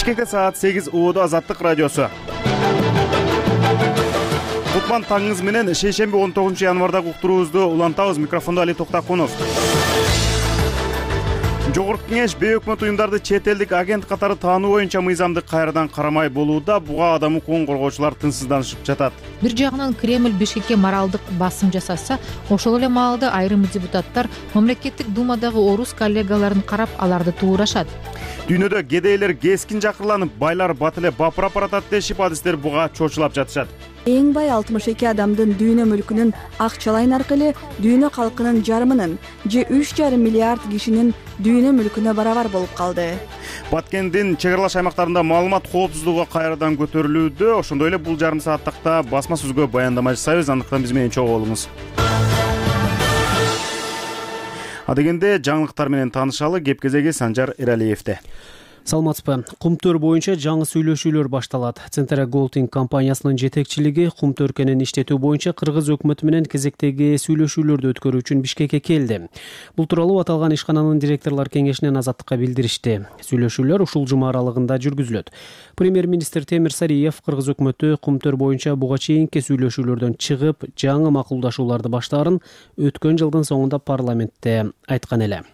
Бишкекте саат 8 УОДО Азаттык радиосу. Кутман таңыңыз менен шейшемби 19 январдагы уктуруубузду улантабыз. Микрофондо Али Токтакунов. Жогорку кеңеш бейөкмөт уюмдарды чет элдик агент катары таануу боюнча мыйзамды кайрадан карамай болууда. Буга адам укугун коргоочулар тынчсызданышып жатат. Бир жагынан Кремль Бишкекке моралдык басым жасаса, ошол эле маалда айрым депутаттар мамлекеттик думадагы орус коллегаларын карап, аларды туурашат. Дүйнөдө кедейлер кескин жакырланып, байлар бат эле бапырап баратат дешип, адистер буга чочулап жатышат. Эң бай 62 адамдын дүйнө мүлкүнүн акчалайын аркылуу дүйнө калкынын жарымынын же 3,5 миллиард кишинин дүйнө мүлкүнө барабар болуп калды. Баткендин чек аралаш аймактарында маалымат коопсуздугу кайрадан көтөрүлүүдө. Ошондой эле бул жарым сааттыкта басма сөзгө баяндама жасайбыз. Андыктан биз менен чогуу болуңуз. Адегенде жаңылыктар менен таанышалы. Кеп кезеги Санжар Эралиевде. Саламатсызбы. Кумтөр боюнча жаңы сүйлөшүүлөр башталат. Центра Голдинг компаниясынын жетекчилиги Кумтөр кенен иштетүү боюнча кыргыз өкмөтү менен кезектеги сүйлөшүүлөрдү өткөрүү үчүн Бишкекке келди. Бул тууралуу аталган ишкананын директорлор кеңешинен Азаттыкка билдиришти. Сүйлөшүүлөр ушул жума аралыгында жүргүзүлөт. Премьер-министр Темир Сариев кыргыз өкмөтү Кумтөр боюнча буга чейинки сүйлөшүүлөрдөн чыгып, жаңы макулдашууларды баштаарын өткөн жылдын соңунда парламентте айткан эле.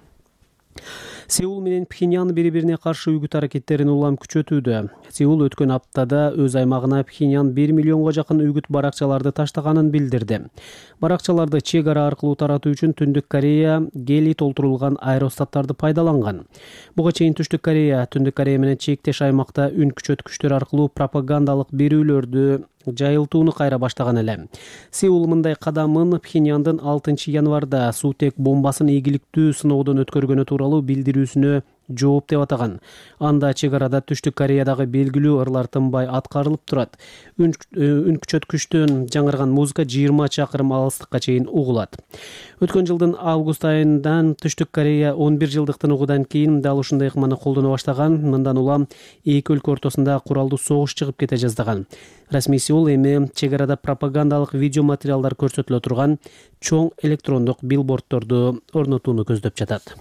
Сеул менен Пхеньян бири-бирине каршы үгүт аракеттерин улам күчөтүүдө. Сеул өткөн аптада өз аймагына Пхеньян 1 миллионго жакын үгүт баракчаларды таштаганын билдирди. Баракчаларды чек ара аркылуу таратуу үчүн Түндүк Корея гелий толтурулган аэростаттарды пайдаланган. Буга чейин Түштүк Корея Түндүк Корея менен чектеш аймакта үн күчөткүчтөр аркылуу пропагандалык берүүлөрдү жайылтууну кайра баштаган эле. Сеул мындай кадамын Пхеньяндын 6 январда суутек бомбасын ийгиликтүү сыноодон өткөргөнү тууралуу билдирүүсүнө жооп деп атаган. Анда чек арада Түштүк Кореядагы белгилүү ырлар тынбай аткарылып турат. Үн күчөткүчтөн жаңырган музыка 20 чакырым алыстыкка чейин угулат. Өткөн жылдын август айынан Түштүк Корея 11 жылдык тыныгуудан кийин дал ушундай ыкманы колдоно баштаган. Мындан улам эки өлкө ортосунда куралдуу согуш чыгып кете жаздаган. Расмий Сеул эми чек арада пропагандалык видео материалдар көрсөтүлө турган чоң электрондук билбордторду орнотууну көздөп жатат.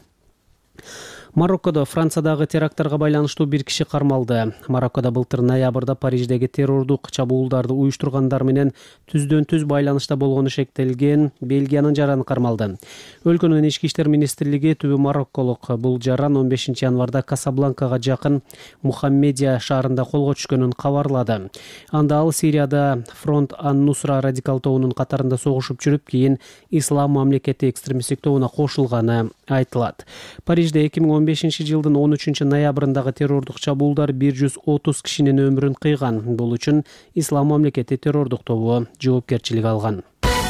Мароккодо Франциядагы теракттарга байланыштуу бир киши кармалды. Мароккодо былтыр ноябрда Париждеги террордук чабуулдарды уюштургандар менен түздөн-түз байланышта болгону шектелген Бельгиянын жараны кармалды. Өлкөнүн ички иштер министрлиги түбү марокколук бул жаран 15 январда Касабланкага жакын Мухаммедия шаарында колго түшкөнүн кабарлады. Анда ал Сирияда Фронт ан-Нусра радикал тобунун катарында согушуп жүрүп, кийин Ислам мамлекети экстремисттик тобуна кошулганы айтылат. Парижде 2015 жылдын 13 ноябрындагы террордук чабуулдар 130 кишинин өмүрүн кыйган. Бул үчүн Ислам мамлекети террордук тобу жоопкерчилик алган.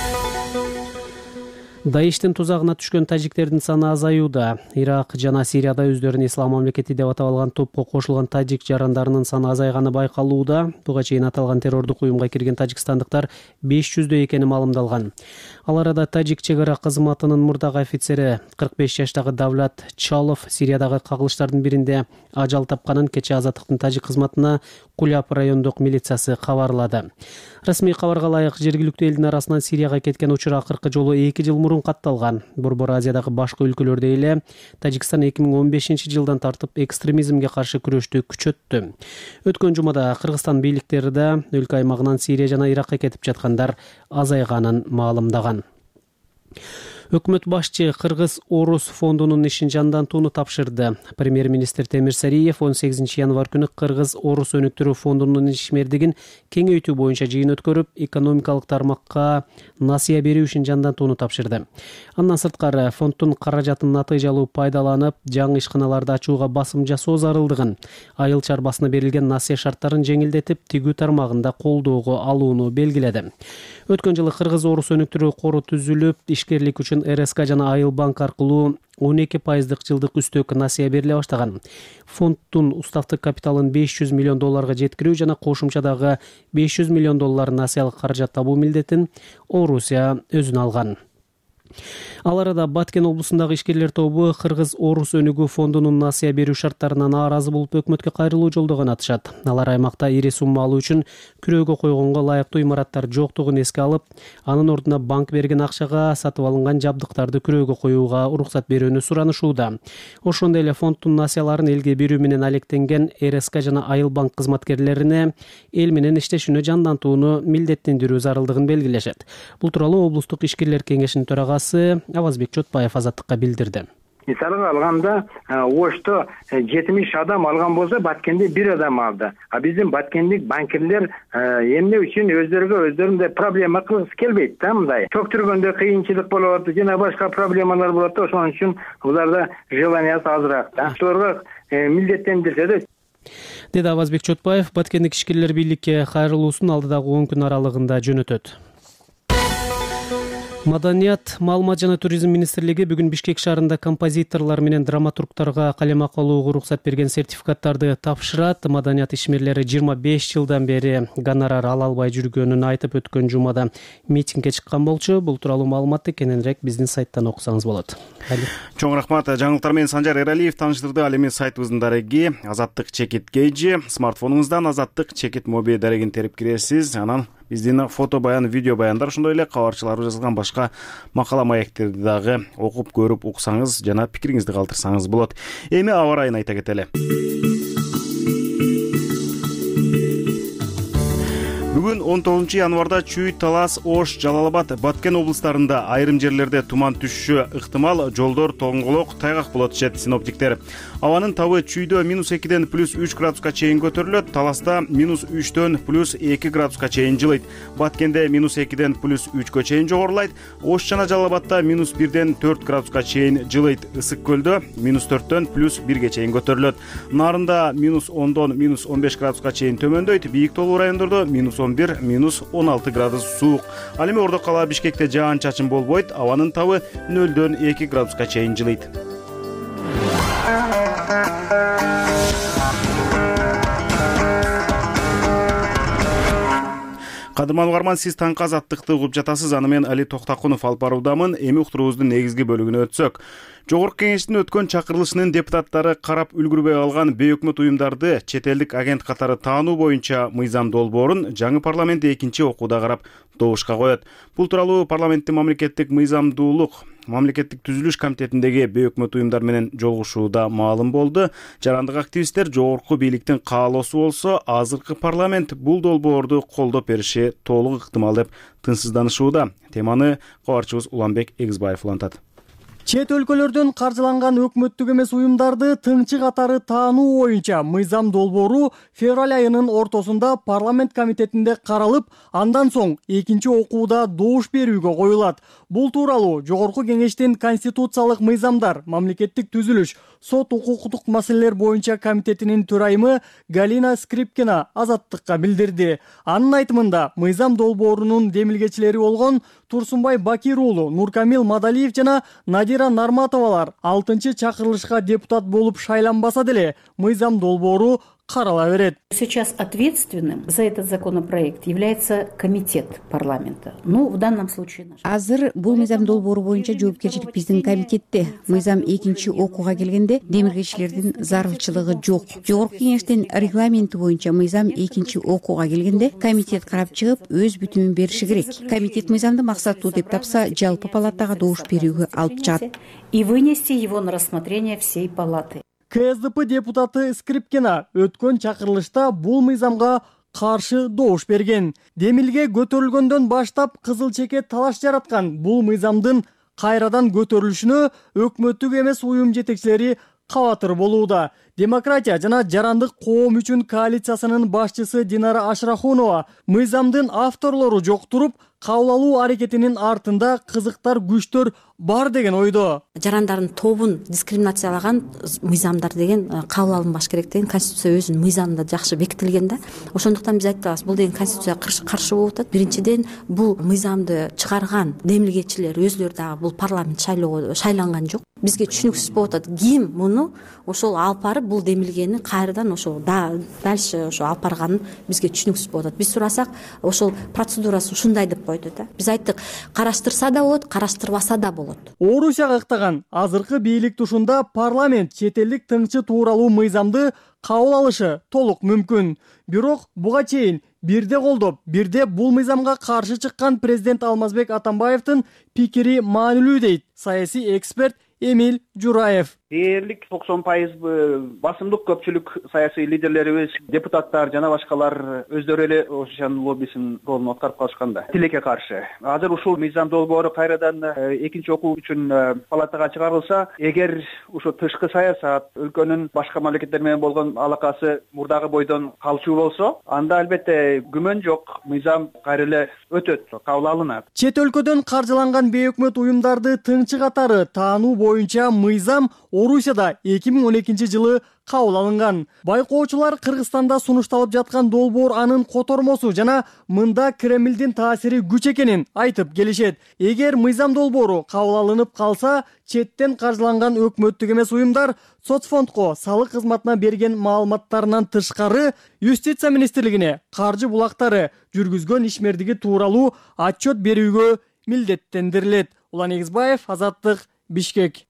Даиштин тузагына түшкөн тажиктердин саны азаюуда. Ирак жана Сирияда өздөрүн Ислам мамлекети деп атап алган топко кошулган тажик жарандарынын саны азайганы байкалууда. Буга чейин аталган террордук уюмга кирген тажикстандыктар 500дөй экени маалымдалган. Ал арада тажик чек ара кызматынын мурдагы офицери 45 жаштагы Давлат Чалов Сириядагы кагылыштардын биринде ажал тапканын кечээ Азаттыктын тажик кызматына Куляп райондук милициясы кабарлады. Расмий кабарга ылайык жергиликтүү элдин арасынан Сирияга кеткен учур акыркы жолу 2 жыл мурун катталган. Борбор Азиядагы башка өлкөлөрдөй эле Тажикстан 2015 жылдан тартып экстремизмге каршы күрөштү күчөттү. Өткөн жумада Кыргызстан бийликтери да өлкө аймагынан Сирия жана Иракка кетип жаткандар азайганын маалымдаган. Өкмөт башчы Кыргыз Орус фондунун ишин жандантууну тапшырды. Премьер-министр Темир Сариев 18 январ күнү Кыргыз Орус өнүктүрүү фондунун ишмердигин кеңейтүү боюнча жыйын өткөрүп, экономикалык тармакка насыя берүү ишин жандантууну тапшырды. Андан сырткары фонддун каражатын натыйжалуу пайдаланып, жаңы ишканаларды ачууга басым жасоо зарылдыгын, айыл чарбасына берилген насыя шарттарын жеңилдетип, тигүү тармагында колдоого алууну белгиледи. Өткөн жылы Кыргыз Орус өнүктүрүү кору түзүлүп, ишкерлик үчүн РСК жана Айыл банк аркылуу 12% жылдык үстөк насыя бериле баштаган. Фонддун уставдык капиталын $500 миллион жеткирүү жана кошумчадагы $500 миллион насыялык каражат табуу милдетин Орусия өзүнө алган. Ал арада Баткен облусундагы ишкерлер тобу Кыргыз Орус өнүгүү фондунун насыя берүү шарттарынан нааразы болуп өкмөткө кайрылуу жолдогон атышат. Алар аймакта ири сумма алуу үчүн күрөөгө койгонго ылайыктуу имараттар жоктугун эске алып, анын ордуна банк берген акчага сатып алынган жабдыктарды күрөөгө коюуга уруксат берүүнү суранышууда. Ошондой эле фонддун насыяларын элге берүү менен алектенген РСК жана Айыл банк кызматкерлерине эл менен иштешүүнү жандантууну милдеттендирүү зарылдыгын белгилешет. Бул тууралуу облустук ишкерлер кеңешинин төрагасы Авазбек Чотбаев Азаттыкка билдирди. Мисалга алганда Ошто 70 адам алган болсо Баткенде 1 адам алды. Биздин баткендик банкирлер эмне үчүн өздөрүндөй проблема кылгысы келбейт да, мындай. Төктүргөндө кыйынчылык болот, жана башка проблемалар болот да, ошон үчүн буларда желаниясы азыраак да. Ошолорго милдеттендирсе да, деди Авазбек Чотбаев. Баткендик ишкерлер бийликке кайрылуусун алдыдагы 10 күн аралыгында жөнөтөт. Маданият, маалымат жана туризм министрлиги бүгүн Бишкек шаарында композиторлор менен драматургтарга калемак алууга уруксат берген сертификаттарды тапшырат. Маданият ишмерлери 25 жылдан бери гонорар ала албай жүргөнүн айтып өткөн жумада митингге чыккан болчу. Бул тууралуу маалыматты кененирээк биздин сайттан окусаңыз болот. Чоң рахмат. Жаңылыктар менен Санжар Эралиев тааныштырды. Ал эми сайтыбыздын дареги Азаттык чекит кейжи. Смартфонуңуздан Азаттык чекит моби дарегин терип киресиз. Анан биздин фото баян, видео баяндар, ошондой эле кабарчылар жазылган башка макала маектерди дагы окуп көрүп уксаңыз жана пикириңизди калтырсаңыз болот. Эми аба ырайын айта кетели. Бүгүн 19 январда Чүй, Талас, Ош, Жалал Абад, Баткен облустарында айрым жерлерде туман түшүшү ыктымал, жолдор тоңголок, тайгак болот дешет синоптиктер. Абанын табы Чүйдө -2ден +3 градуска чейин көтөрүлөт, Таласта -3дөн +2 градуска чейин жылыйт. Баткенде -2ден +3кө чейин жогорулайт. Ош жана Жалал Абадта -1ден 4 градуска чейин жылыйт. Ысык көлдө -4дөн +1ге чейин көтөрүлөт. Нарында -10дон -15 градуска чейин төмөндөйт. Бийик тоолуу райондордо -11, -16 градус суук. Ал эми Ордо кала Бишкекте жаан-чачын болбойт. Абанын табы 0дөн 2 градуска чейин жылыйт. Кадырман угарман, сиз таңкы Азаттыкты угуп жатасыз. Аны мен Али Токтакунов алып баруудамын. Эми уктуруубуздун негизги бөлүгүнө өтсөк. Жогорку кеңештин өткөн чакырылышынын депутаттары карап үлгүрбөй калган бейөкмөт уюмдарды чет элдик агент катары таануу боюнча мыйзам долбоорун жаңы парламент 2 окууда карап добушка коет. Бул тууралуу парламенттин мамлекеттик мыйзамдуулук мамлекеттик түзүлүш комитетиндеги бейөкмөт уюмдар менен жолугушууда маалым болду. Жарандык активисттер жогорку бийликтин каалоосу болсо, азыркы парламент бул долбоорду колдоп бериши толук ыктымал деп тынчсызданышууда. Теманы кабарчыбыз Уланбек Эгизбаев улантат. Чет өлкөлөрдөн каржыланган өкмөттүк эмес уюмдарды тыңчы катары таануу боюнча мыйзам долбоору февраль айынын ортосунда парламент комитетинде каралып, андан соң 2 окууда добуш берүүгө коюлат. Бул тууралуу жогорку кеңештин конституциялык мыйзамдар, мамлекеттик түзүлүш, сот укуктук маселелер боюнча комитетинин төрайымы Галина Скрипкина Азаттыкка билдирди. Анын айтымында мыйзам долбоорунун демилгечилери болгон Турсунбай Бакир уулу, Нуркамил Мадалиев жана Надира Нарматовалар 6-чакырылышка депутат болуп шайланбаса деле мыйзам долбоору карала берет. Сейчас ответственным за этот законопроект является комитет парламента. В данном случае наш. Азыр бул мыйзам долбоору боюнча жоопкерчилик биздин комитетте. Мыйзам 2 окууга келгенде демиргечилердин зарылчылыгы жок. Жогорку кеңештин регламенти боюнча мыйзам 2 окууга келгенде комитет карап чыгып өз бүтүмүн бериши керек. Комитет мыйзамды максаттуу деп тапса, жалпы палатага добуш берүүгө алып чыгат. И вынести его на рассмотрение всей палаты. КСДП депутаты Скрипкина өткөн чакырылышта бул мыйзамга каршы добуш берген. Демилге көтөрүлгөндөн баштап кызыл чекет талаш жараткан бул мыйзамдын кайрадан көтөрүлүшүнө өкмөттүк эмес уюм жетекчилери кабатыр болууда. Демократия жана жарандык коом үчүн коалициясынын башчысы Динара Ашрахунова мыйзамдын авторлору жоктуруп, кабыл алуу аракетинин артында кызыктар күчтөр бар деген ойдо. Жарандардын тобун дискриминациялаган мыйзамдар деген кабыл алынбаш керек деген конституция өзүнүн мыйзамында жакшы бекитилген да. Ошондуктан биз айтабыз, бул деген конституцияга каршы болуп атат. Биринчиден, бул мыйзамды чыгарган демилгечилер өзлөрү дагы бул парламент шайланган жок. Бизге түшүнүксүз болуп атат. Ким муну ошол алып барып бул демилгени кайрадан ошол дальше ошо алып барганын бизге түшүнүксүз болуп атат. Биз сурасак, ошол процедурасы ушундай деп койду да. Биз айттык, караштырса да болот, караштырбаса да болот. Орусияга ыктаган азыркы бийлик тушунда парламент чет элдик тыңчы тууралуу мыйзамды кабыл алышы толук мүмкүн. Бирок буга чейин бирде колдоп, бирде бул мыйзамга каршы чыккан президент Алмазбек Атамбаевдин пикири маанилүү дейт саясий эксперт Эмиль Жураев. Дээрлик 90% басымдык көпчүлүк саясий лидерлерибиз, депутаттар жана башкалар өздөрү эле ошол лоббисин ролун аткарып калышканда тилекке каршы. Азыр ушул мыйзам долбоору кайрадан экинчи окуу үчүн палатага чыгарылса, эгер ушул тышкы саясат, өлкөнүн башка мамлекеттер менен болгон алакасы мурдагы бойдон калчу болсо, анда албетте күмөн жок, мыйзам кайра эле өтөт, кабыл алынат. Чет өлкөдөн каржыланган бейөкмөт уюмдарды тыңчы катары таануу боюнча мыйзам Орусияда 2012-жылы кабыл алынган. Байкоочулар Кыргызстанда сунушталып жаткан долбоор анын котормосу жана мында Кремлдин таасири күч экенин айтып келишет. Эгер мыйзам долбоору кабыл алынып калса, четтен каржыланган өкмөттүк эмес уюмдар соцфондко салык кызматына берген маалыматтарынан тышкары Юстиция министрлигине каржы булактары жүргүзгөн ишмердиги тууралуу отчет берүүгө милдеттендирилет. Улан Эгизбаев, Азаттык, Бишкек.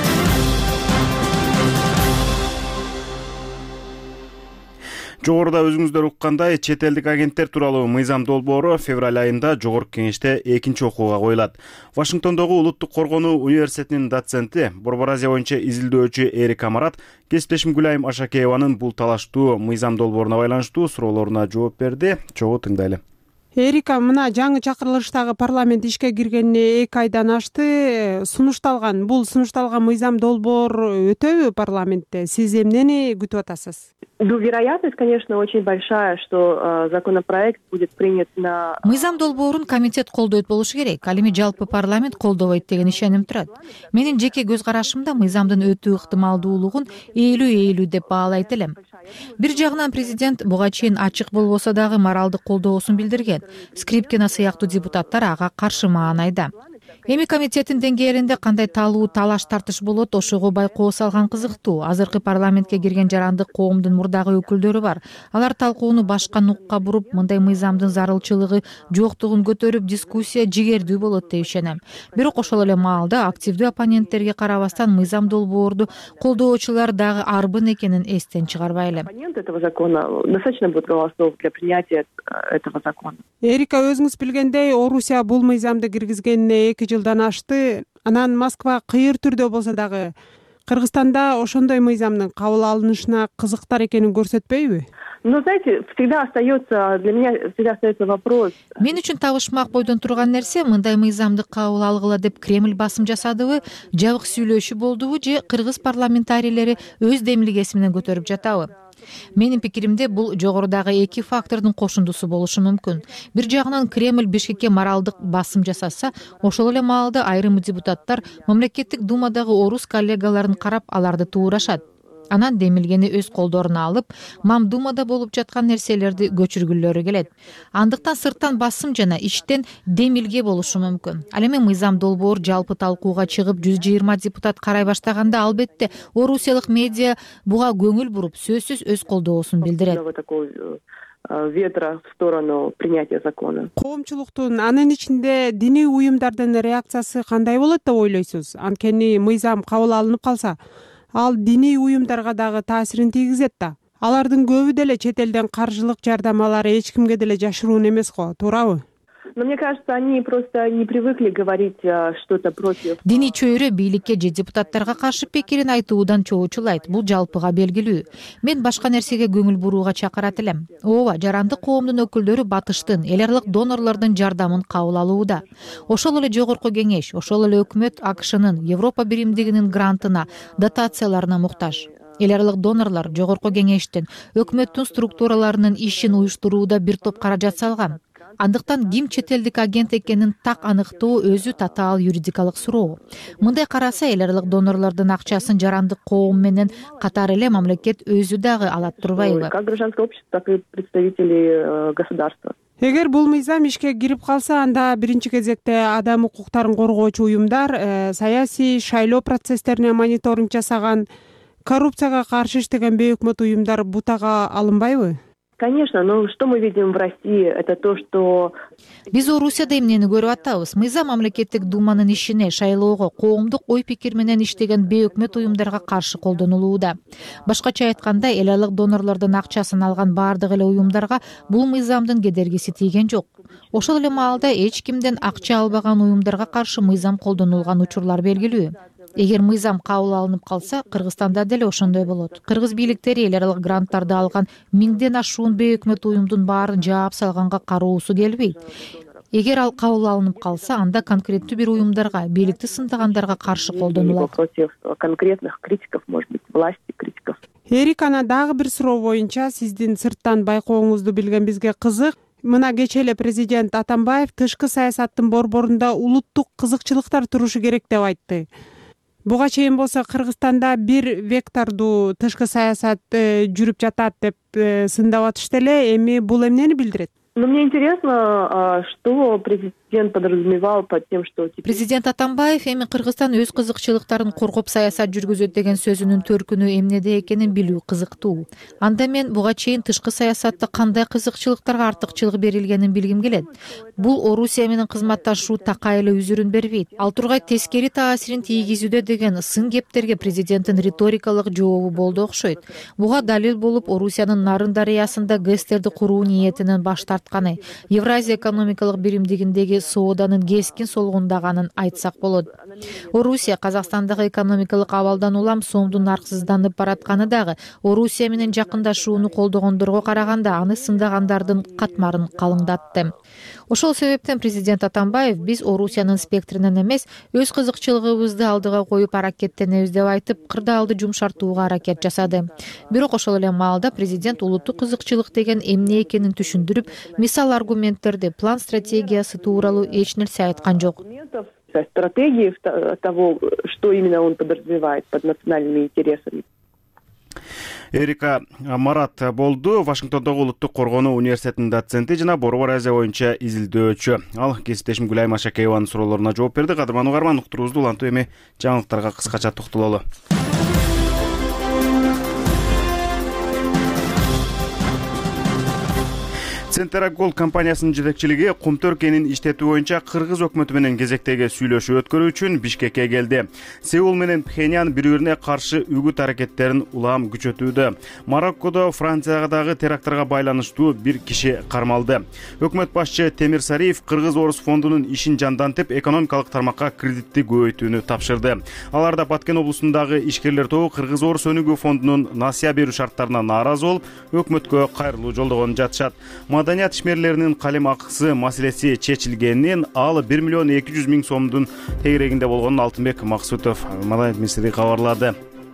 Жогоруда өзүңүздөр уккандай, чет элдик агенттер тууралуу мыйзам долбоору февраль айында Жогорку Кеңеште экинчи окууга коюлат. Вашингтондогу Улуттук коргонуу университетинин доценти, Борбор Азия боюнча изилдөөчү Эрик Амарат кесиптешим Гүлайым Ашакееванын бул талаштуу мыйзам долбооруна байланыштуу суроолоруна жооп берди. Чогуу тыңдайлы. Эрика, мына жаңы чакырылыштагы парламент ишке киргенине 2 айдан ашты. Бул сунушталган мыйзам долбоор өтөбү парламентте? Сиз эмнени күтүп атасыз? Вероятность, конечно, очень большая, что законопроект будет принят на... Мыйзам долбоорун комитет колдойт болушу керек. Ал эми жалпы парламент колдобойт деген ишеним турат. Менин жеке көз карашымда мыйзамдын өтүү ыктымалдуулугун 50-50 деп баалайт элем. Бир жагынан президент буга чейин ачык болбосо дагы моралдык колдоосун билдирген. Скрипкина сыяктуу депутаттар ага каршы маанайда. Эми комитеттин деңгээлинде кандай талуу талаш тартыш болот, ошого байкоо салган кызыктуу. Азыркы парламентке кирген жарандык коомдун мурдагы өкүлдөрү бар. Алар талкууну башка нукка буруп, мындай мыйзамдын зарылчылыгы жоктугун көтөрүп, дискуссия жигердүү болот деп ишенем. Бирок ошол эле маалда активдүү оппоненттерге карабастан мыйзам долбоорду колдоочулар дагы арбын экенин эстен чыгарбайлы. Этого закона достаточно будет голосов для принятия этого закона. Эрика, өзүңүз билгендей, Орусия бул мыйзамды киргизгенине 2 жылдан ашты. Анан Москва кыйыр түрдө болсо дагы Кыргызстанда ошондой мыйзамдын кабыл алынышына кызыктар экенин көрсөтпөйбү? Но, знаете, для меня всегда остается вопрос. Мен үчүн табышмак бойдон турган нерсе, мындай мыйзамды кабыл алгыла деп Кремль басым жасадыбы, жабык сүйлөшүү болдубу же кыргыз парламентарийлери өз демилгеси менен көтөрүп жатабы? Менин пикиримде бул жогорудагы 2 фактордун кошундусу болушу мүмкүн. Бир жагынан Кремль Бишкекке моралдык басым жасаса, ошол эле маалда айрым депутаттар мамлекеттик думадагы орус коллегаларын карап аларды туурашат. Анан демилгени өз колдоруна алып, Мамдумада болуп жаткан нерселерди көчүргүлөрү келет. Андыктан сырттан басым жана иштен демилге болушу мүмкүн. Ал эми мыйзам долбоор жалпы талкууга чыгып 120 депутат карай баштаганда, албетте орусиялык медиа буга көңүл буруп, сөзсүз өз колдоосун билдирет. Ветра в сторону принятия закона. Коомчулуктун, анын ичинде диний уюмдардын реакциясы кандай болот деп ойлойсуз? Анткени мыйзам кабыл алынып калса, ал диний уюмдарга дагы таасирин тийгизет да. Алардын көбү деле чет элден каржылык жардам алары эч кимге деле жашыруун эмес го, туурабы? Но мне кажется, они просто не привыкли говорить что-то против. Диний чөйрө бийликке же депутаттарга каршы пикирин айтуудан чоочулайт. Бул жалпыга белгилүү. Мен башка нерсеге көңүл бурууга чакырат элем. Ооба, жарандык коомдун өкүлдөрү батыштын, эл аралык донорлордун жардамын кабыл алууда. Ошол эле Жогорку Кеңеш, ошол эле өкмөт АКШнын, Европа биримдигинин грантына, дотацияларына муктаж. Эл аралык донорлор Жогорку Кеңештин, өкмөттүн структураларынын ишин уюштурууда бир топ каражат салган. Андыктан ким чет элдик агент экенин так аныктоо өзү татаал юридикалык суроо. Мындай караса, эл аралык донорлордун акчасын жарандык коом менен катар эле мамлекет өзү дагы алат турбайбы? Как гражданское общество, так и представители государства. Эгер бул мыйзам ишке кирип калса, анда биринчи кезекте адам укуктарын коргоочу уюмдар саясий шайлоо процесстерине мониторинг жасаган, коррупцияга каршы иштеген бейөкмөт уюмдар бутага алынбайбы? Конечно, но что мы видим в России, это то, что... Биз Орусияда эмнени көрүп атабыз? Мыйзам мамлекеттик думанын ишине, шайлоого, коомдук ой пикир менен иштеген бейөкмөт уюмдарга каршы колдонулууда. Башкача айтканда, эл алык донорлордун акчасын алган баардык эле уюмдарга бул мыйзамдын кедергиси тийген жок. Ошол эле маалда эч кимден акча албаган уюмдарга каршы мыйзам колдонулган учурлар белгилүү. Эгер мыйзам кабыл алынып калса, Кыргызстанда деле ошондой болот. Кыргыз бийликтери эл аралык гранттарды алган 1000ден ашуун бейөкмөт уюмдун баарын жаап салганга кароосу келбейт. Эгер ал кабыл алынып калса, анда конкреттүү бир уюмдарга, бийликти сындагандарга каршы колдонулат. Против конкретных критиков, может быть, власти критиков. Эрикана дагы бир суроо боюнча сиздин сырттан байкооңузду билген бизге кызык. Мына кечээ эле президент Атамбаев тышкы саясаттын борборунда улуттук кызыкчылыктар турушу керек деп айтты. Буга чейин болсо Кыргызстанда бир вектордуу тышкы саясат жүрүп жатат деп сындап атышты эле. Эми бул эмнени билдирет? Но мне интересно, что президент подразумевал под тем, что... Президент Атамбаев эми Кыргызстан өз кызыкчылыктарын коргоп саясат жүргүзөт деген сөзүнүн төркүнү эмнеде экенин билүү кызыктуу. Анда мен буга чейин тышкы саясатта кандай кызыкчылыктарга артыкчылык берилгенин билгим келет. Бул Орусия менен кызматташуу такай эле үзүрүн бербейт. Ал тургай тескери таасирин тийгизүүдө деген сын кептерге президенттин риторикалык жообу болду окшойт. Буга далил болуп Орусиянын Нарын дарыясында ГЭСтерди куруу ниетинен баш тартканы, Евразия экономикалык биримдигиндеги сооданын кескин солгундаганын айтсак болот. Орусия Казакстандагы экономикалык абалдан улам сомдун нарксызданып баратканы дагы Орусия менен жакындашууну колдогондорго караганда аны сындагандардын катмарын калыңдатты. Ошол себептен президент Атамбаев биз Орусиянын спектринен эмес, өз кызыкчылыгыбызды алдыга коюп аракеттенебиз деп айтып, кырдаалды жумшартууга аракет жасады. Бирок ошол эле маалда президент улуттук кызыкчылык деген эмне экенин түшүндүрүп, мисал аргументтерди, план стратегиясы тууралуу эч нерсе айткан жок. Стратегии того, что именно он подразумевает под национальными интересами. Эрика Марат болду, Вашингтондогу Улуттук коргонуу университетинин доценти жана Борбор Азия боюнча изилдөөчү. Ал кесиптешим Гүлайым Ашакееванын суроолоруна жооп берди. Кадырман угарман, уктуруубузду улантып эми жаңылыктарга кыскача токтололу. Центрагол компаниясынын жетекчилиги Кумтөр кенин иштетүү боюнча Кыргыз өкмөтү менен кезектеги сүйлөшүү өткөрүү үчүн Бишкекке келди. Сеул менен Пхеньян бири-бирине каршы үгүт аракеттерин улам күчөтүүдө. Мароккодо Францияга дагы теракттарга байланыштуу бир киши кармалды. Өкмөт башчы Темир Сариев Кыргыз-Орус фондунун ишин жандантып, экономикалык тармакка кредитти көбөйтүүнү тапшырды. Аларда Баткен облусундагы ишкерлер тобу Кыргыз-Орус өнүгүү фондунун насыя берүү шарттарына нааразы болуп, өкмөткө кайрылуу жолдогон жатышат. Маданият ишмерлеринин калем акысы маселеси чечилгенин, ал 1 миллион 200 миң сомдун тегерегинде болгонун Алтынбек Максутов Маданият министри кабарлады.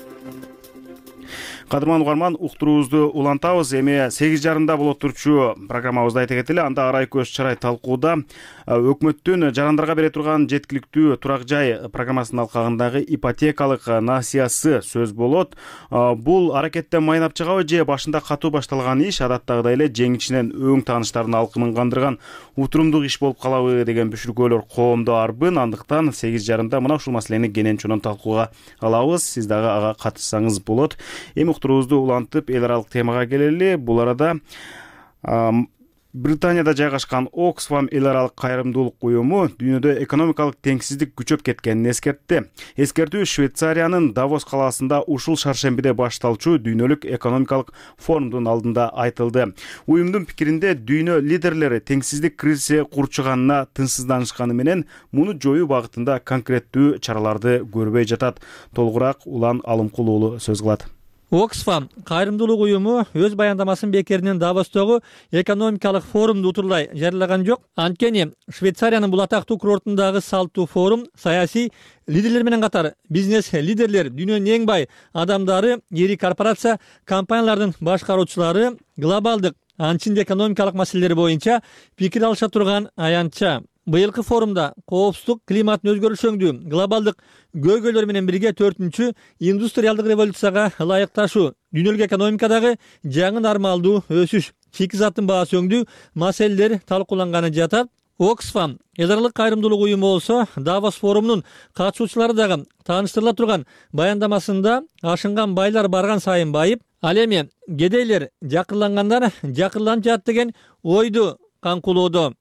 Кадырман угарман, уктуруубузду улантабыз. Эми 8:30 болот турчу программабызды айта кетели. Анда арай көз чарай талкууда өкмөттүн жарандарга бере турган жеткиликтүү турак жай программасынын алкагындагы ипотекалык насыясы сөз болот. Бул аракеттен майнап чыгабы же башында катуу башталган иш адаттагыдай эле жеңичинен өң тааныштардын алкымын кандырган утурумдук иш болуп калабы деген бүшүркөөлөр коомдо арбын. Андыктан 8:30 мына ушул маселени кенен чонон талкууга алабыз. Сиз дагы ага катышсаңыз болот. Эми уктуруубузду улантып эл аралык темага келели. Бул арада Британияда жайгашкан Оксфам эл аралык кайрымдуулук уюму дүйнөдө экономикалык теңсиздик күчөп кеткенин эскертти. Эскертүү Швейцариянын Давос калаасында ушул шаршембиде башталчу дүйнөлүк экономикалык форумдун алдында айтылды. Уюмдун пикиринде дүйнө лидерлери теңсиздик кризиси курчуганына тынчсызданышканы менен муну жоюу багытында конкреттүү чараларды көрбөй жатат. Толугураак Улан Алымкул уулу сөз кылат. Оксфам кайрымдуулук уюму өз баяндамасын Бекеринин Давостогу экономикалык форумду утурлай жарыялаган жок. Анткени Швейцариянын бул атактуу курортундагы салттуу форум саясий лидерлер менен катар бизнес лидерлер, дүйнөнүн эң бай адамдары, ири корпорация компаниялардын башкаруучулары глобалдык анчинде экономикалык маселелер боюнча пикир алыша турган аянтча. Быйылкы форумда коопсуздук, климаттын өзгөрүшөңдүү, глобалдык көйгөйлөр менен бирге 4-чү индустриалдык революцияга ылайыкташуу, дүйнөлүк экономикадагы жаңы нормалдуу өсүш, шикизаттын баасы өңдүү маселелер талкууланганы жатат. Оксфам эл аралык кайрымдуулук уюму болсо Давос форумунун катышуучулары дагы тааныштырыла турган баяндамасында ашынган байлар барган сайын байып, Ал эми кедейлер жакырлангандар жакырланып жатат деген ойду каңкулоодо.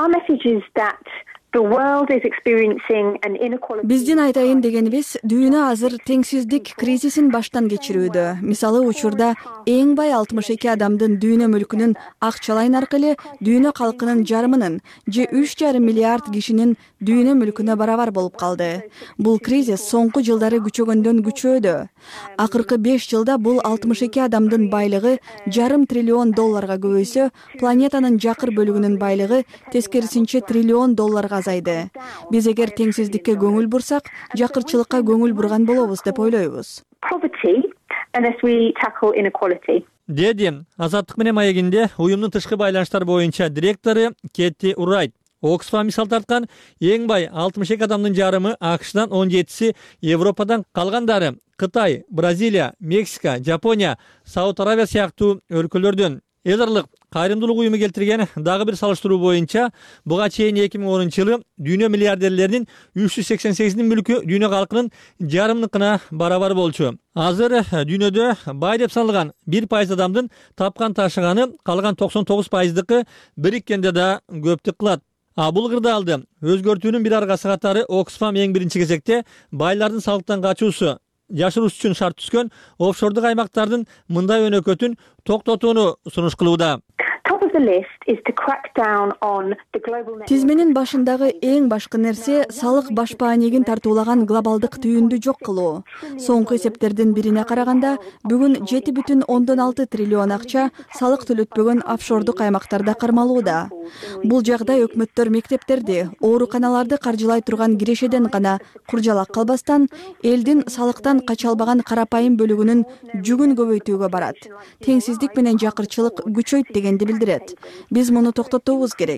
Биздин айтайын дегенибиз, дүйнө азыр теңсиздик кризисин баштан кечирүүдө. Мисалы учурда эң бай 62 адамдын дүйнө мүлкүнүн акчалайн аркылуу дүйнө калкынын жарымынын же 3,5 миллиард кишинин дүйнө мүлкүнө барабар болуп калды. Бул кризис соңку жылдары күчөгөндөн күчөөдө. Акыркы 5 жылда бул 62 адамдын байлыгы $0,5 триллион көбөйсө, планетанын жакыр бөлүгүнүн байлыгы тескерисинче $1 триллион азайды. Биз эгер теңсиздикке көңүл бурсак, жакырчылыкка көңүл бурган болобуз деп ойлойбуз. Деди Азаттык менен маегинде уюмдун тышкы байланыштар боюнча директору Кетти Урайт. Оксфам мисал тарткан эң бай 62 адамдын жарымы АКШдан, 17си Европадан, калгандары Кытай, Бразилия, Мексика, Жапония, Сауд Аравия сыяктуу өлкөлөрдөн. Элдарлык кайрымдуулук уюму келтирген дагы бир салыштыруу боюнча буга чейин 2010-жылы дүйнө миллиардерлеринин 388-ин мүлкү дүйнө калкынын жарымыныкына барабар болчу. Азыр дүйнөдө бай деп саналган 1% адамдын тапкан ташыганы калган 99%дыкы бириккенде да көптүк кылат. Бул кырдаалды өзгөртүүнүн бир аргасы катары Оксфам эң биринчи кезекте байлардын салыктан качуусу, жашыруус үчүн шарт түзгөн офшордук аймактардын мындай өнөкөтүн токтотууну сунуш кылууда. Тизменин башындагы эң башкы нерсе салык башпаанигин тартуулаган глобалдык түйүндү жок кылуу. Соңку эсептердин бирине караганда, бүгүн 7,6 триллион акча салык төлөтпөгөн офшордук аймактарда кармалууда. Бул жагдай өкмөттөр мектептерди, ооруканаларды каржылай турган кирешеден гана куржалак калбастан, элдин салыктан кача албаган карапайым бөлүгүнүн жүгүн көбөйтүүгө барат. Теңсиздик менен жакырчылык күчөйт дегенди билдирет. Биз муну токтотуубуз керек.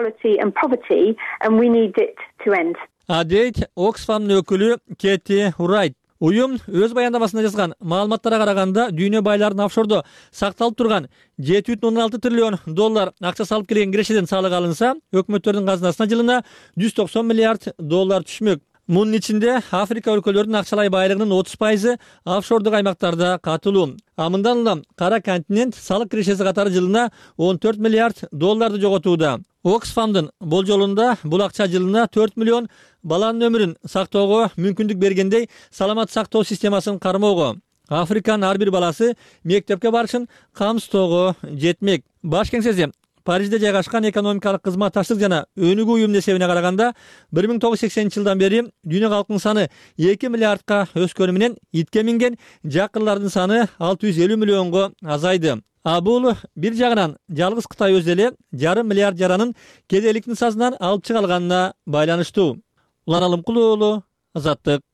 Дейт Оксфамдын өкүлү Кетти Урайт. Уюм өз баяндамасында жазган маалыматтарга караганда дүйнө байларынын офшордо сакталып турган $7,6 триллион акча салып келген кирешеден салык алынса, өкмөттөрдүн казынасына жылына $190 миллиард түшмөк. Мунун ичинде Африка өлкөлөрүнүн акчалай байлыгынын 30% офшордук аймактарда катылуу. Мындан улам кара континент салык кирешеси катары жылына $14 миллиард жоготууда. Оксфамдын болжолунда бул акча жылына 4 миллион баланын өмүрүн сактоого мүмкүндүк бергендей саламат сактоо системасын кармоого. Африканын ар бир баласы мектепке барышын камсыздоого жетмек. Баш кеңсеси Парижде жайгашкан экономикалык кызматташтык жана өнүгүү уюмунун эсебине караганда 1980-жылдан бери дүйнө калкынын саны 2 миллиардка өскөнү менен итке минген жакырлардын саны 650 миллионго азайды. Бул бир жагынан жалгыз Кытай өзү эле $0,5 миллиард жаранын кедейликтин сазынан алып чыга алганына байланыштуу. Улан Алымкулуу уулу, Азаттык.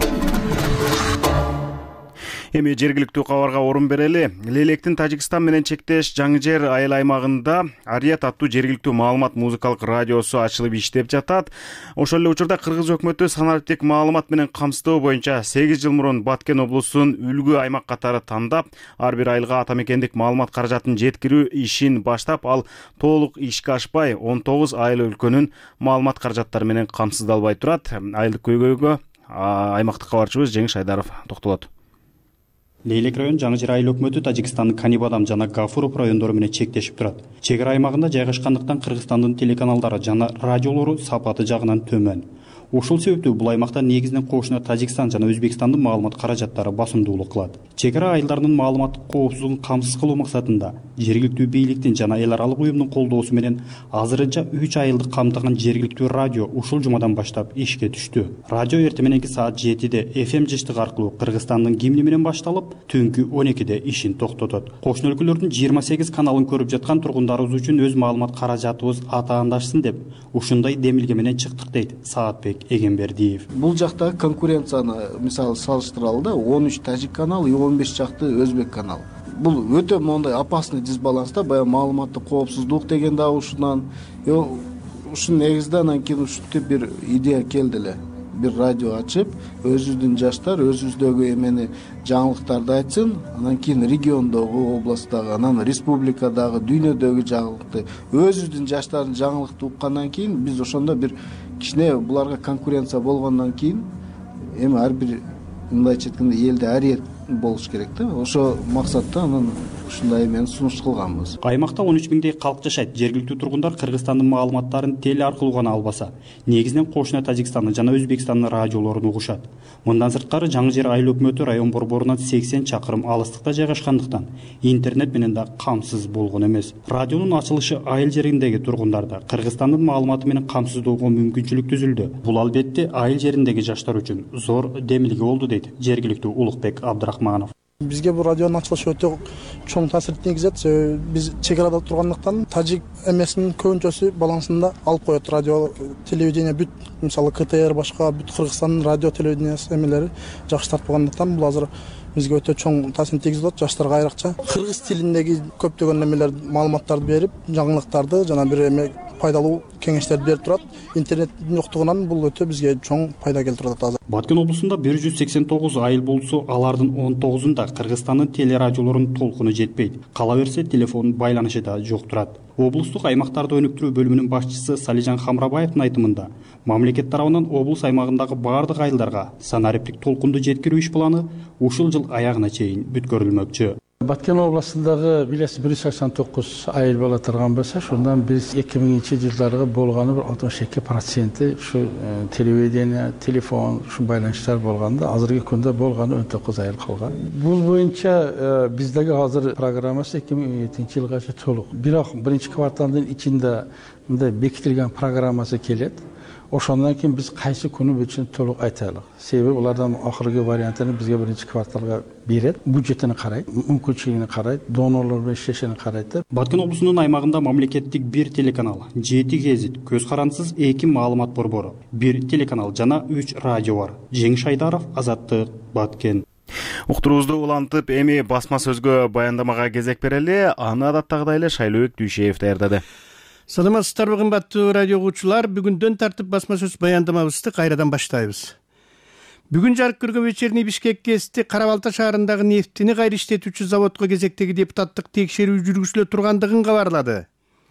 Эми жергиликтүү кабарга орун берели. Лелектин Тажикстан менен чектеш Жаңы Жер айыл аймагында Арият аттуу жергиликтүү маалымат музыкалык радиосу ачылып иштеп жатат. Ошол эле учурда кыргыз өкмөтү санариптик маалымат менен камсыздоо боюнча 8 жыл мурун Баткен облусун үлгү аймак катары тандап, ар бир айылга ата мекендик маалымат каражатын жеткирүү ишин баштап, ал толук ишке ашпай 19 айыл өлкөнүн маалымат каражаттары менен камсыздалбай турат. Айылдык көйгөйгө аймактык кабарчыбыз Жеңиш Айдаров токтолот. Лейлек район Жаңы Жер айыл өкмөтү Тажикстандын Канибадам жана Гафуров райондору менен чектешип турат. Чек ара аймагында жайгашкандыктан Кыргызстандын телеканалдары жана радиолору сапаты жагынан төмөн. Ушул себептүү бул аймакта негизинен кошуна Тажикстан жана Өзбекстандын маалымат каражаттары басымдуулук кылат. Чек ара айылдарынын маалыматтык коопсуздугун камсыз кылуу максатында жергиликтүү бийликтин жана эл аралык уюмдун колдоосу менен азырынча 3 айылды камтыган жергиликтүү радио ушул жумадан баштап ишке түштү. Радио эртең мененки саат 7-де FM жыштык аркылуу Кыргызстандын гимни менен башталып, түнкү 12-де ишин токтотот. Кошуна өлкөлөрдүн 28 каналын көрүп жаткан тургундарыбыз үчүн өз маалымат каражатыбыз атаандашсын деп ушундай демилге менен чыктык дейт Саатбек Эгембердиев. Бул жакта конкуренцияны мисалы салыштыралы да, 13 тажик канал и 15 жакты өзбек канал. Бул өтө мондай опасный дисбаланста, баягы маалыматтык коопсуздук деген да ушунан, ушун негизде анан кийин ушинтип бир идея келди эле. Бир радио ачып, өзүбүздүн жаштар өзүбүздөгү эмени жаңылыктарды айтсын, анан кийин региондогу, областтагы, анан республикадагы, дүйнөдөгү жаңылыкты, өзүбүздүн жаштардын жаңылыкты уккандан кийин биз ошондо бир кичине буларга конкуренция болгондон кийин эми ар бир мындайча айтканда элди ариет болуш керек да. Ошо максатта анан ушундай эмени сунуш кылганбыз. Аймакта 13 миңдей калк жашайт. Жергиликтүү тургундар Кыргызстандын маалыматтарын теле аркылуу гана албаса, негизинен кошуна Тажикстандын жана Өзбекстандын радиолорун угушат. Мындан сырткары Жаңы Жер айыл өкмөтү район борборунан 80 чакырым алыстыкта жайгашкандыктан интернет менен да камсыз болгон эмес. Радионун ачылышы айыл жериндеги тургундарда Кыргызстандын маалыматы менен камсыздоого мүмкүнчүлүк түзүлдү. Бул албетте айыл жериндеги жаштар үчүн зор демилге болду дейт жергиликтүү Улукбек Абдрахманов. Бизге бул радионун ачылышы өтө чоң таасир тийгизет. Биз чек арада тургандыктан тажик эмесинин көбүнчөсү балансында алып коет. Радио, телевидение бүт, мисалы КТР башка бүт Кыргызстандын радио, телевидениясы эмелери жакшы тартпагандыктан бул азыр бизге өтө чоң таасир тийгизип атат. Жаштарга айрыкча кыргыз тилиндеги көптөгөн эмелер, маалыматтарды берип, жаңылыктарды жана бир эме пайдалуу кеңештерди берип турат. Интернеттин жоктугунан бул өтө бизге чоң пайда келтирип атат азыр. Баткен облусунда 189 айыл болсо, алардын 19-унда Кыргызстандын телерадиолорунун толкуну жетпейт. Кала берсе телефон байланышы да жок турат. Облустук аймактарды өнүктүрүү бөлүмүнүн башчысы Салижан Хамрабаевдин айтымында, мамлекет тарабынан облус аймагындагы бардык айылдарга санариптик толкунду жеткирүү иш планы ушул жыл аягына чейин бүткөрүлмөкчү. Баткен областындагы билесиз 189 айыл боло турган болсо, ошондон биз 2000-жылдарга болгону 62% ушу телевидение, телефон, ушу байланыштар болгондо, азыркы күндө болгону 19 айыл калган. Бул боюнча биздеги азыр программасы 2007-жылга толук. Бирок биринчи кварталдын ичинде мындай бекитилген программасы келет. Ошондон кийин биз кайсы күнү үчүн толук айтайлык. Себеби улардан акыркы вариантын бизге биринчи кварталга берет. Бюджетин карайт, мүмкүнчүлүгүн карайт, донорлор менен иштешин карайт. Баткен облусунун аймагында мамлекеттик 1 телеканал, 7 гезит, көз карандысыз 2 маалымат борбору, 1 телеканал жана 3 радио бар. Жеңиш Айдаров, Азаттык, Баткен. Уктуруубузду улантып, эми басма сөзгө баяндамага кезек берели. Аны адаттагыдай эле Шайлообек Дүйшеев даярдады. Саламатсыздарбы кымбаттуу радио угуучулар, бүгүндөн тартып басма сөз баяндамабызды кайрадан баштайбыз. Бүгүн жарык көргөн вечерний Бишкек гезити Кара Балта шаарындагы нефтини кайра иштетүүчү заводко кезектеги депутаттык текшерүү жүргүзүлө тургандыгын кабарлады.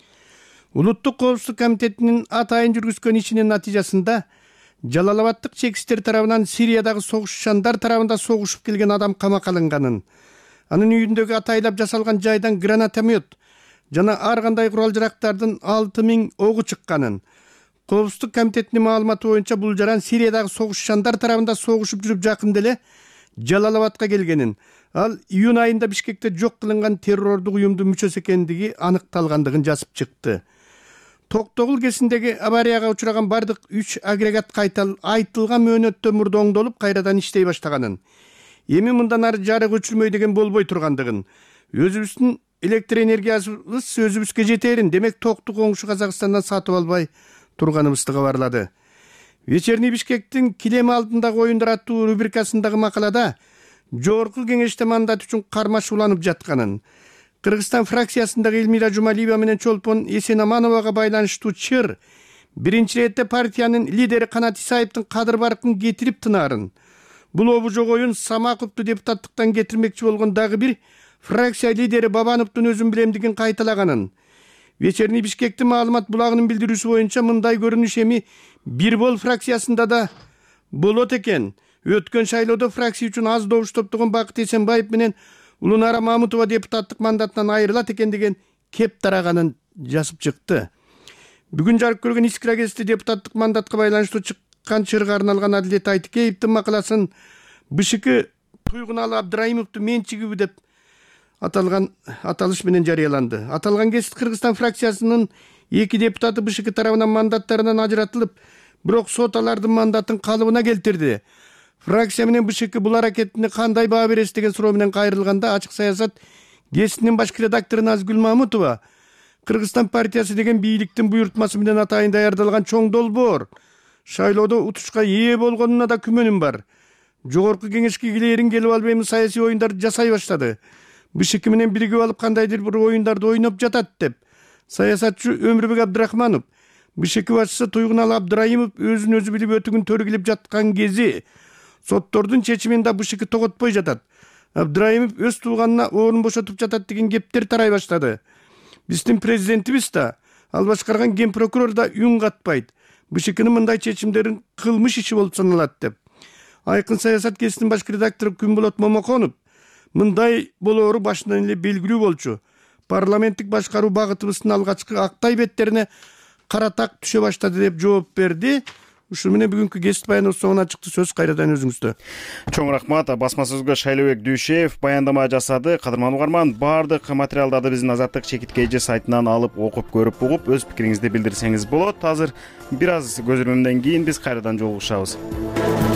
Улуттук коопсуздук комитетинин атайын жүргүзгөн ишинин натыйжасында Жалалабадтык чекисттер тарабынан Сириядагы согушчандар тарабында согушуп келген адам камакка алынганын, анын үйүндөгү атайлап жасалган жайдан гранатомет жана ар кандай курал жарактардын 6000 огу чыкканын, Коопсуздук комитетинин маалыматы боюнча бул жаран Сириядагы согушчандар тарабында согушуп жүрүп жакында эле Жалалабадка келгенин, ал июнь айында Бишкекте жок кылынган террордук уюмдун мүчөсү экендиги аныкталгандыгын жазып чыкты. Токтогул кесиндеги аварияга учураган бардык 3 агрегат айтылган мөөнөттөн мурда оңдолуп кайрадан иштей баштаганын, эми мындан ары жарык өчүрмөй деген болбой тургандыгын, өзүбүздүн электр энергиясыбыз өзүбүзгө жетерин, демек токту коңшу Казакстандан сатып албай турганыбызды кабарлады. Вечерний Бишкектин килеми алдындагы оюндар аттуу рубрикасындагы макалада жогорку кеңеште мандат үчүн кармаш уланып жатканын, Кыргызстан фракциясындагы Элмира Жумалиева менен Чолпон Эсенамановага байланыштуу чыр биринчи иретте партиянын лидери Канат Исаевдин кадыр баркын кетирип тынаарын, бул обужок оюн Самаковду депутаттыктан кетирмекчи болгон дагы бир фракция лидери Бабановдун өзүн билемдигин кайталаганын, Вечерний Бишкектин маалымат булагынын билдирүүсү боюнча мындай көрүнүш эми Бир бол фракциясында да болот экен. Өткөн шайлоодо фракция үчүн аз добуш топтогон Бакыт Эсенбаев менен Улунара Мамутова депутаттык мандатынан айрылат экен деген кеп тараганын жазып чыкты. Бүгүн жарык көргөн Искра гезити депутаттык мандатка байланыштуу чыккан чырга арналган Адилет Айтыкеевдин макаласын БШК Туйгуналы Абдрайымовдун менчиги деп аталыш менен жарыяланды. Аталган гезит Кыргызстан фракциясынын 2 депутаты БШК тарабынан мандаттарынан ажыратылып, бирок сот алардын мандатын калыбына келтирди. Фракция менен БШК бул аракетине кандай баа бересиз деген суроо менен кайрылганда Ачык саясат гезитинин башкы редактору Назгүл Мамутова Кыргызстан партиясы деген бийликтин буйртмасы менен атайын даярдалган чоң долбоор шайлоодо утушка ээ болгонуна да күмөнүм бар. Жогорку кеңешке килерин келип албайм, саясий оюндарды жасай баштады. БШК менен биригип алып кандайдыр бир оюндарды ойноп жатат деп. Саясатчы Өмүрбек Абдрахманов, БШК башчысы Туйгуналы Абдрайымов өзүн өзү билип өтүгүн төргилип жаткан кези соттордун чечимин да БШК тоготпой жатат. Абдрайымов өз тууганына орун бошотуп жатат деген кептер тарай баштады. Биздин президентибиз да, ал башкарган ген прокурор да үн катпайт. БШКнын мындай чечимдерин кылмыш иши болуп саналат деп. Айкын саясат гезитинин башкы редактору Күнболот Момоконов мындай болоору башынан эле белгилүү болчу. Парламенттик башкаруу багытыбыздын алгачкы актай беттерине кара так түшө баштады деп жооп берди. Ушу менен бүгүнкү кесип баяныбыз соңуна чыкты. Сөз кайрадан өзүңүздө. Чоң рахмат. Басма сөзгө Шайлообек Дүйшеев баяндама жасады. Кадырман угарман, баардык материалдарды биздин Азаттык чекит KG сайтынан алып, окуп, көрүп, угуп, өз пикириңизди билдирсеңиз болот. Азыр бир аз көзөрмөмдөн кийин биз кайрадан жолугушабыз.